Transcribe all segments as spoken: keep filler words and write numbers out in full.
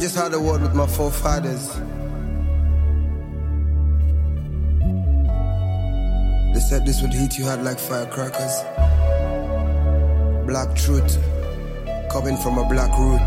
just had a word with my forefathers. They said this would hit you hard like firecrackers. Black truth, coming from a black root.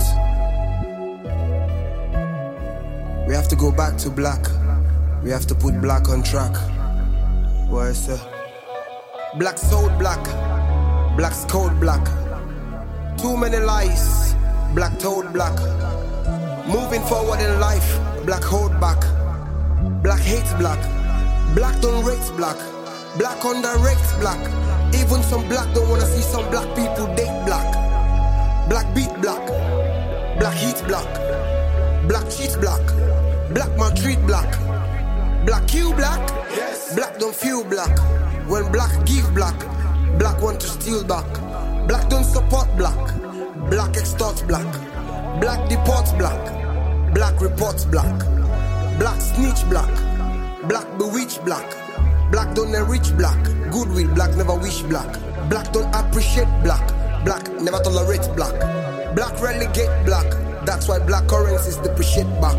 We have to go back to black. We have to put black on track. Why, sir? Black soul black. Black's code black. Too many lies. Black told black. Moving forward in life. Black hold back. Black hates black. Black don't rate black. Black underrates black. Even some black don't wanna see some black people date black. Black beat black. Black heat black. Black cheat black. Black maltreat black. Black kill black. Yes. Black don't feel black. When black give black, black want to steal back. Black don't support black. Black extorts black. Black deports black. Black reports black. Black snitch black. Black bewitch black. Black don't enrich black. Goodwill black never wish black. Black don't appreciate black. Black never tolerate black. Black relegate black. That's why black currencies depreciate back.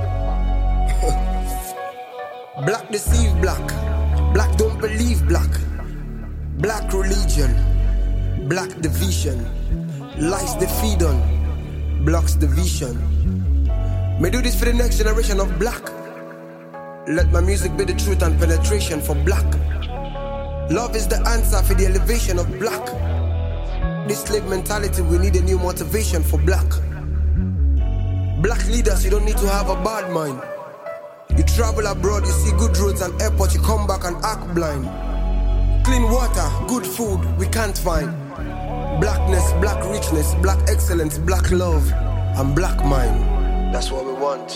Black deceive black. Black don't believe black. Black religion. Black division. Lies they feed on. Blocks the vision. May do this for the next generation of black. Let my music be the truth and penetration for black. Love is the answer for the elevation of black. This slave mentality, we need a new motivation for black. Black leaders, you don't need to have a bad mind. You travel abroad, you see good roads and airports, you come back and act blind. Clean water, good food, we can't find. Blackness, black richness, black excellence, black love, and black mind. That's what we want.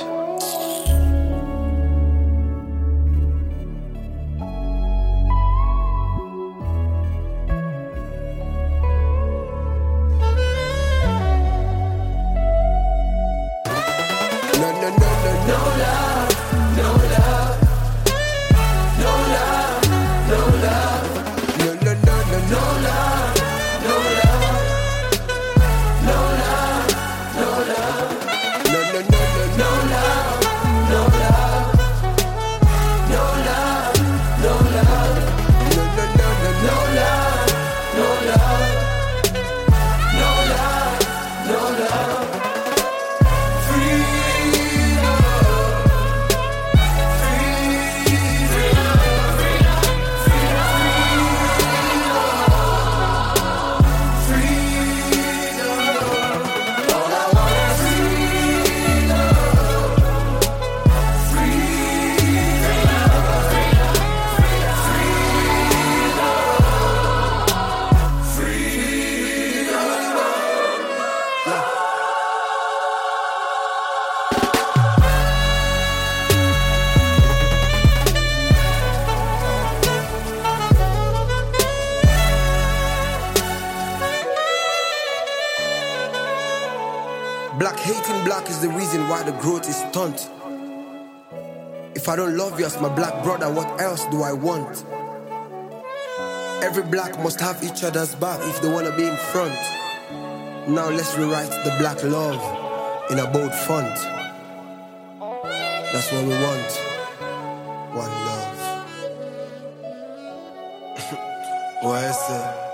No, no, no, no, no love, no love, no love, no love, no, no, no, no, no love, no love, no love, no love, no, no, no, no, no love, no love, no love, no love, no, no, no, no, no love, no love, no love, no love. Black hating black is the reason why the growth is stunt. If I don't love you as my black brother, what else do I want? Every black must have each other's back if they wanna be in front. Now let's rewrite the black love in a bold font. That's what we want. One love. What is it?